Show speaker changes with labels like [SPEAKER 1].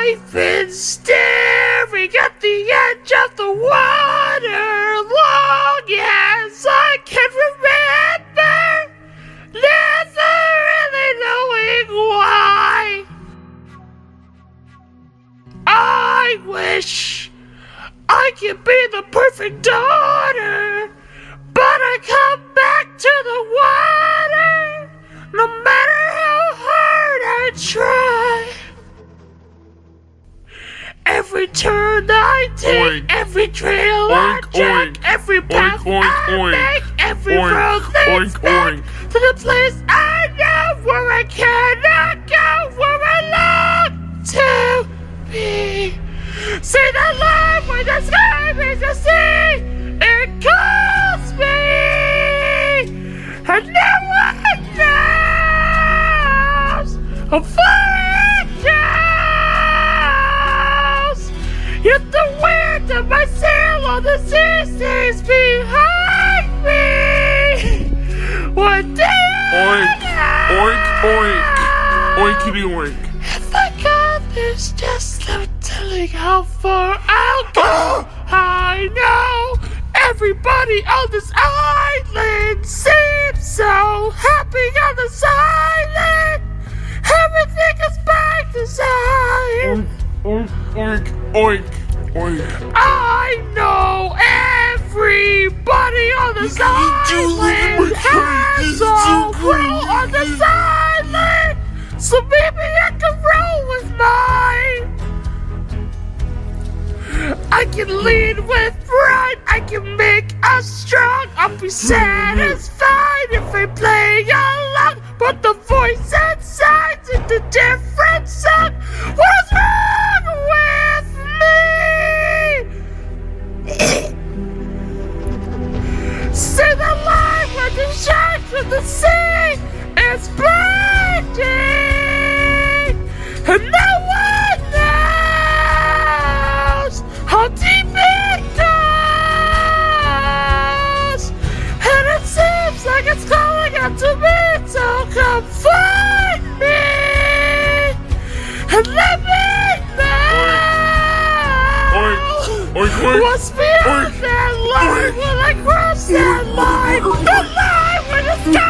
[SPEAKER 1] I've been staring at the edge of the water long as I can remember, never really knowing why. I wish I could be the perfect daughter, but I come back to the water no matter how hard I try. Every turn I take,
[SPEAKER 2] oink,
[SPEAKER 1] every trail
[SPEAKER 2] oink,
[SPEAKER 1] I track,
[SPEAKER 2] oink,
[SPEAKER 1] every path
[SPEAKER 2] oink,
[SPEAKER 1] I
[SPEAKER 2] oink,
[SPEAKER 1] make, every
[SPEAKER 2] oink,
[SPEAKER 1] road leads
[SPEAKER 2] oink,
[SPEAKER 1] back
[SPEAKER 2] oink.
[SPEAKER 1] to the place I know where I cannot go, where I long to be. See the light when the sky meets the sea, it calls me, and no one knows how far it goes. Yet the wind of my sail on the sea stays behind me. One day
[SPEAKER 2] Oink, oink, oink, oinkity oink.
[SPEAKER 1] if I got this, just no telling how far I'll go. I know everybody on this island seems so happy on this island. Everything is by design.
[SPEAKER 2] Oink, oink, oink, oink.
[SPEAKER 1] I know everybody on this island has a role on this island, so maybe I can roll with mine. I can lead with pride, I can make us strong. I'll be satisfied if I play along, but the voice inside's in a different song. What's wrong with me? See the light when it shines from the sea, it's blinding, and no one knows how deep it goes. And it seems like it's calling out to me, so come find me and let me know.
[SPEAKER 2] Oink, oink, oink.
[SPEAKER 1] What's beyond
[SPEAKER 2] Oink.
[SPEAKER 1] that line?
[SPEAKER 2] Oink.
[SPEAKER 1] Will I cross that line? The line where the sky